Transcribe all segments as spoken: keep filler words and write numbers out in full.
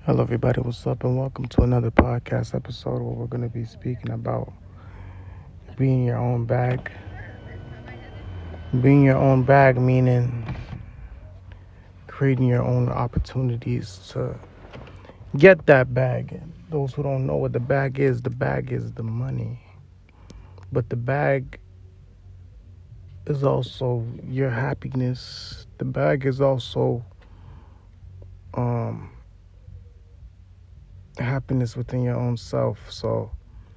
Hello, everybody. What's up? And welcome to another podcast episode where we're going to be speaking about being your own bag. Being your own bag, meaning creating your own opportunities to get that bag. And those who don't know what the bag is, the bag is the money. But the bag is also your happiness. The bag is also um, happiness within your own self. So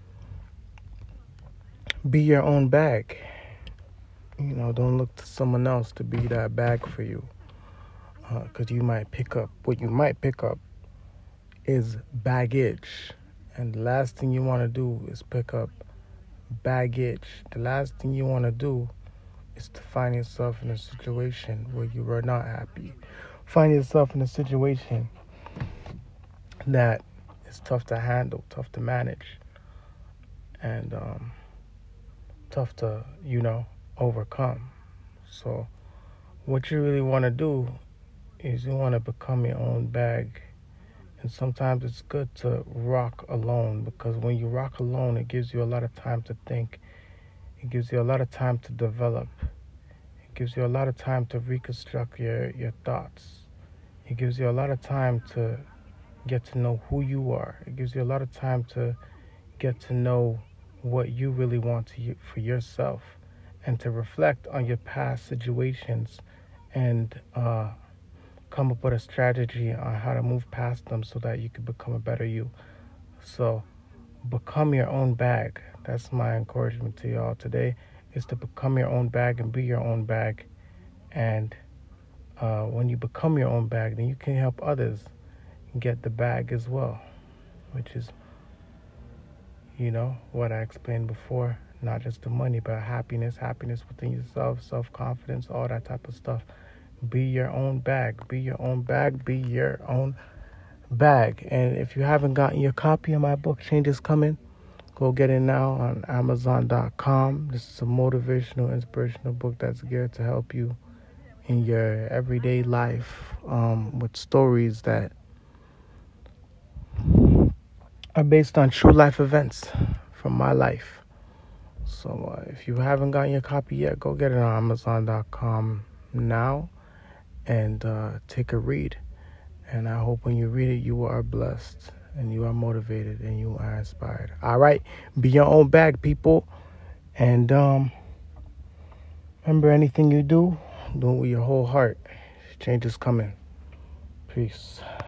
be your own bag. You know, don't look to someone else to be that bag for you. Because uh, you might pick up, what you might pick up is baggage. And the last thing you want to do is pick up baggage. The last thing you want to do is to find yourself in a situation where you are not happy. Find yourself in a situation that is tough to handle, tough to manage, and um, tough to, you know, overcome. So what you really want to do is you want to become your own bag. And sometimes it's good to rock alone, because when you rock alone, it gives you a lot of time to think. It gives you a lot of time to develop. It gives you a lot of time to reconstruct your, your thoughts. It gives you a lot of time to get to know who you are. It gives you a lot of time to get to know what you really want to you, for yourself, and to reflect on your past situations and uh, come up with a strategy on how to move past them so that you can become a better you. So become your own bag. That's my encouragement to y'all today, is to become your own bag and be your own bag. And uh, when you become your own bag, then you can help others get the bag as well, which is, you know, what I explained before. Not just the money, but happiness, happiness within yourself, self-confidence, all that type of stuff. Be your own bag. Be your own bag. Be your own bag. And if you haven't gotten your copy of my book, Change is Coming, go get it now on amazon dot com. This is a motivational, inspirational book that's geared to help you in your everyday life, um, with stories that are based on true life events from my life. So uh, if you haven't gotten your copy yet, go get it on amazon dot com now and uh, take a read. And I hope when you read it, you are blessed and you are motivated and you are inspired. All right. Be your own bag, people. And um, remember, anything you do, do it with your whole heart. Change is coming. Peace.